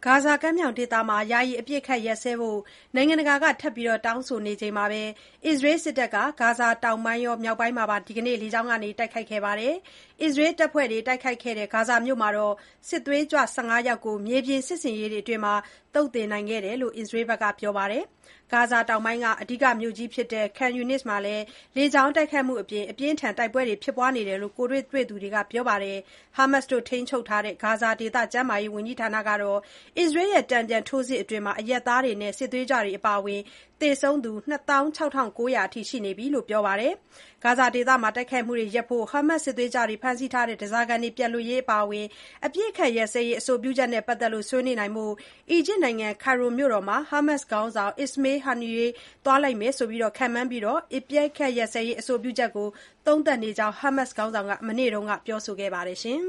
ဂါဇာကမ်းမြောင်ဒေသမှာယာယီအပစ်အခတ်ရပ်စဲဖို့နိုင်ငံတကာကထပ်မံတောင်းဆိုနေချိန်မှာပဲအစ္စရေးစစ်တပ်ကဂါဇာတောင်ပိုင်းရောမြောက်ပိုင်းမှာပါဒီကနေ့လေကြောင်းကနေတိုက်ခိုက်ခဲ့ပါတယ်။အစ္စရေးတပ်ဖွဲ့တွေတိုက်ခိုက်ခဲ့တဲ့ဂါဇာမြို့မှာစစ်သွေးကြွ15ယောက်ကိုမြေပြင်စစ်ဆင်ရေးတွေအတွင်းသုတ်သင်နိုင်ခဲ့တယ်လို့အစ္စရေးဘက်ကပြောပါတယ်။ဂါဇာတောင်ပိုင်းကအဓိကမြို့ကြီးဖြစ်တဲ့ Khan Younis မှာလည်းလေကြောင်းတိုက်ခိုက်မှုအပြင်အပြင်းအထန်တိုက်ပွဲတွေဖြစ်ပွားနေတယ်လို့ကိုယ်တွေ့သူတွေကပြောပါတယ်။ ဟာမတ်စ်တို့ထိန်းချုပ်ထားတဲ့ဂါဇာဒေသကျန်းမာရေးဝန်ကြီးဌာနကတော့အစ္စရေးရဲ့တန်ပြန်ထိုးစစ်အတွင်းအရပ်သားတွေနဲ့စစ်သွေးကြွတွေအပါအဝင်သေဆုံးသူ 26,900 အထိရှိနေပြီလို့ပြောပါတယ်။ဂါဇာဒေသမှာတိုက်ခိုက်မှုတွေရပ်ဖို့ဟာမတ်စ်စစ်သွေးကြွတွေဖမ်းဆီးထားတဲ့ဓားစာခံတွေပြန်လွှတ်ရေးအပါအဝင်အပစ်အခတ်ရပ်စဲရေးအဆိုပြုချက်နဲ့ပတ်သက်လို့ဆွေးနွေးနိုင်ဖို့အီဂျစ်နိုင်ငံ ကိုင်ရိုမြို့တော်မှာဟာမတ်စ်ခေါင်းဆောင် Ismail Haniyeh သွားလိမ့်မယ်လို့ခန့်မှန်းပြီးအပစ်အခတ်ရပ်စဲရေးအဆိုပြုချက်ကိုသုံးသပ်နေကြောင်းဟာမတ်စ်ခေါင်းဆောင်ကမနေ့ကပြောဆိုခဲ့ပါတယ်